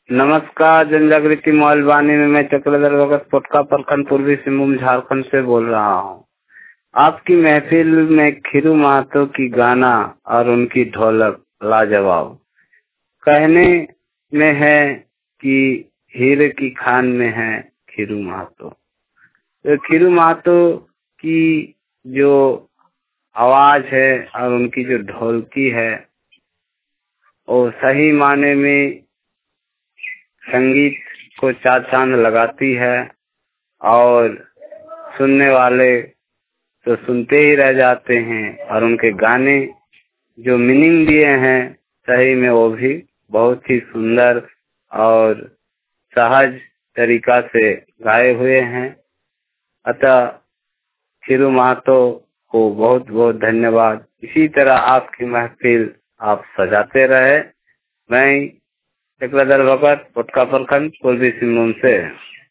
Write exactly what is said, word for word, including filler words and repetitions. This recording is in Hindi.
नमस्कार। जनजागृति मोबाइल में मैं चक्रधर भगत पोटका प्रखंड पूर्वी सिंहभूम झारखंड से बोल रहा हूँ। आपकी महफिल में खीरू महतो की गाना और उनकी ढोलक लाजवाब। कहने में है कि हीरे की खान में है खीरू महतो। तो खीरू महतो की जो आवाज है और उनकी जो ढोलकी है वो सही माने में संगीत को चार चांद लगाती है और सुनने वाले तो सुनते ही रह जाते हैं। और उनके गाने जो मीनिंग दिए हैं सही में वो भी बहुत ही सुंदर और सहज तरीका से गाए हुए हैं। अतः खीरू महतो को बहुत बहुत धन्यवाद। इसी तरह आपकी महफिल आप सजाते रहे। मैं चक्रधर भगत पोटका प्रखंड पूर्वी सिंहभूम से।